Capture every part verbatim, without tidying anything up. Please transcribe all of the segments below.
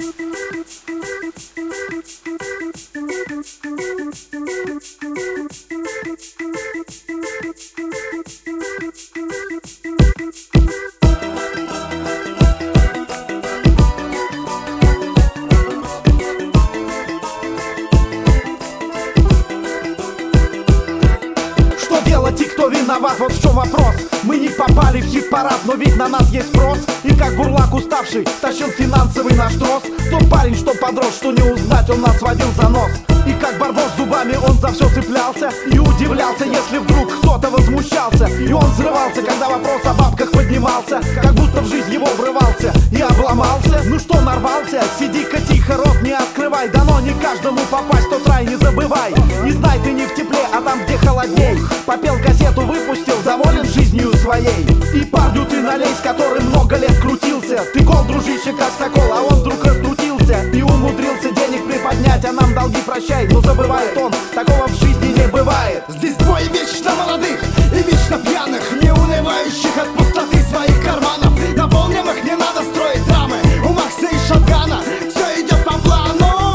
И кто виноват, вот в чем вопрос. Мы не попали в хит-парад, но ведь на нас есть спрос. И как бурлак уставший тащил финансовый наш трос. Тот парень, что подрос, что не узнать, он нас водил за нос. И как барбос зубами он за все цеплялся и удивлялся, если вдруг кто-то возмущался. И он взрывался, когда вопрос о бабках поднимался, как будто в жизнь его врывался и обломался. Ну что нарвался? Сиди-ка тихо, рот не открывай. Дано не каждому попасть, тот рай не забывай. И знай, ты не в тепле, а там, где холодней. Попел кассету, выпустил, доволен жизнью своей. И парню ты налей, с которым много лет крутился. Ты гол, дружище, как сокол, а он вдруг раскрутился и умудрился денег приподнять, а нам долги прощай. Но забывает он, такого в жизни не бывает. Здесь двое вечно молодых и вечно пьяных, не унывающих от пустоты своих карманов, наполненных не надо строить драмы. У Макса и Шотгана все идет по плану.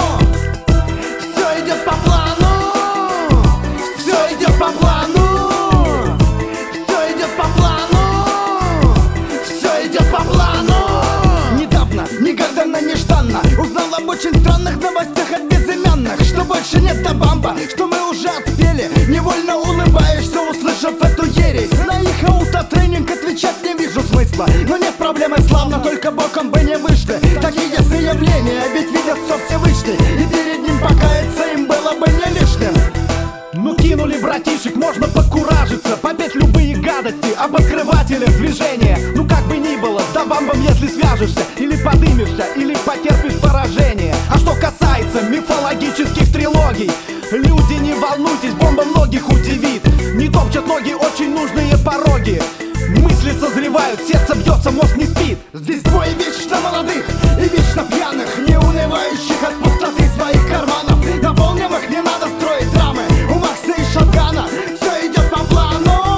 Все идет по плану. Все идет по плану. Все идет по плану. Все идет по плану. Недавно, негаданно, нежданно узнал об очень странных новостях от безымянных, что больше нет табамба, что мы уже отпели. Невольно улыбаешься, услышав эту ересь. На их аутотренинг отвечать не вижу смысла, но нет проблемы, славно, только боком бы не вышли такие заявления, ведь видят все Всевышний, и перед ним покаяться им было бы не лишним. Ну кинули братишек, можно покуражиться, попеть любые гадости об открывателях движения. Ну как бы ни было, с добамбом если свяжешься, или подымешься, или потерпишь поражение. А что касается мифологических трилогий, люди, не волнуйтесь, бомба многих удивит. Не топчат ноги очень нужные пороги. Мысли созревают, сердце бьется, мозг не спит. Здесь двое вечно молодых и вечно пьяных, не унывающих от пустоты своих карманов, наполненных не надо строить драмы. У Макса и Шотгана все идет по плану.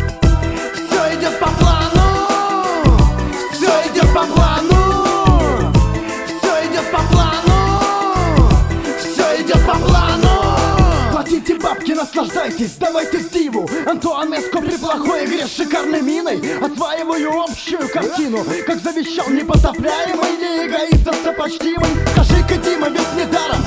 Все идет по плану. Все идет по плану. Все идет по плану. Все идет по плану. Платите бабки, наслаждайтесь, давайте Стиву Антуанеско при плохой игре с шикарной миной осваиваю общую картину, как завещал непотопляемый, не эгоист, достопочтимый. Скажи-ка, Дима, ведь не даром